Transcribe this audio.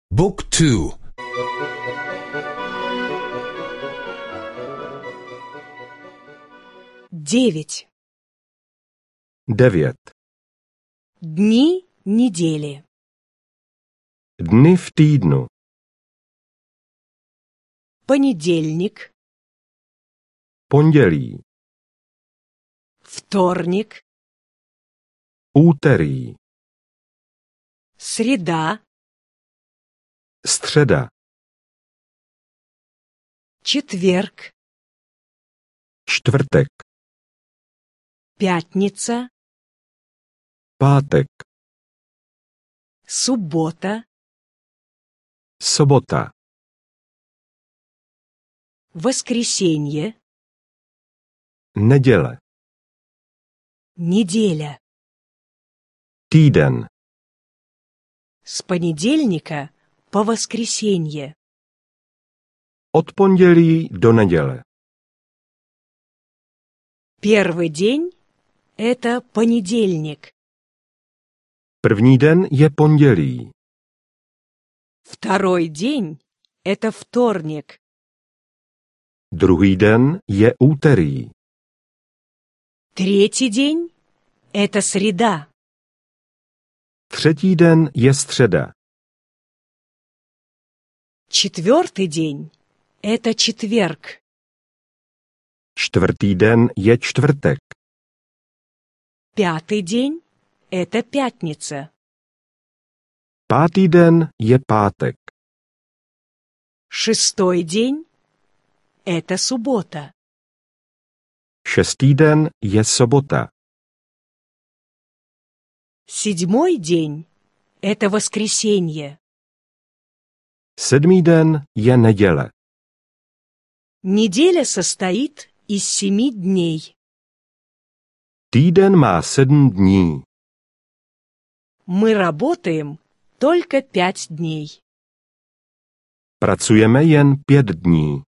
Book 2. Девять. 9. Дни недели. Dny v týdnu. Понедельник, Pondělí, вторник, úterý, среда, středa, четверг, čtvrtek, пятница, pátek, суббота, sobota, воскресенье, neděle, неделя. týden, С понедельника по воскресенье. od pondělí do neděle. Первый день – это понедельник. První den je pondělí, Второй день – это вторник. druhý den je úterý, Третий день – это среда. třetí den je středa, Четвертый день – это четверг. čtvrtý den je čtvrtek, Пятый день – это пятница. pátý den je pátek, Шестой день – это суббота. šestý den je sobota, Седьмой день – это воскресенье. sedmý den je neděle. Неделя состоит из 7 дней. Týden má 7 dní. Мы работаем только 5 дней. Pracujeme jen 5 dní.